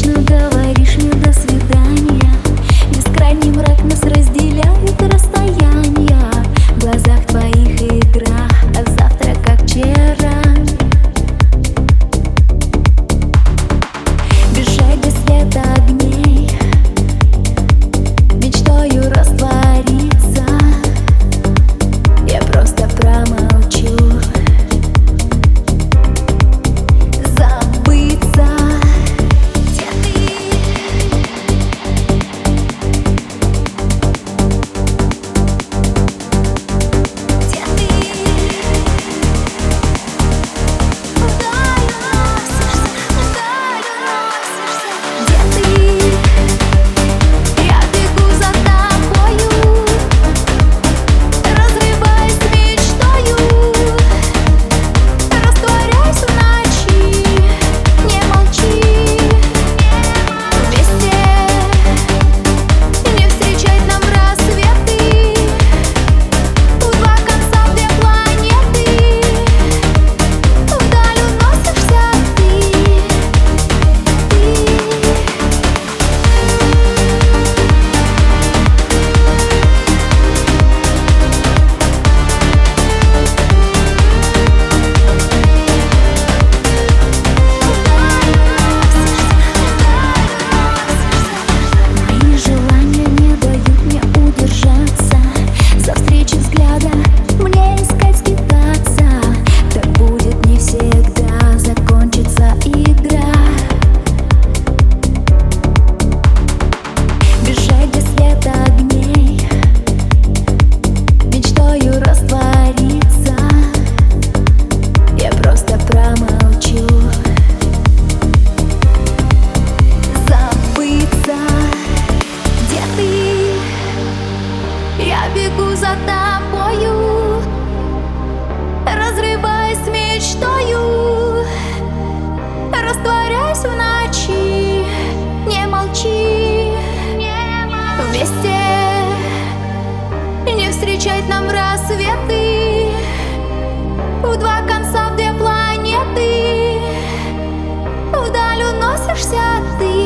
Вечно говоришь мне до свидания. Бескрайний мрак нас разделяет расстояния. В глазах твоих игра, а завтра как вчера. Бежать без света огней, мечтою раствориться. Я просто промолчу. Я бегу за тобою, разрываясь с мечтою, растворяясь в ночи. Не молчи, вместе не встречать нам рассветы. В два конца, в две планеты, вдаль уносишься ты.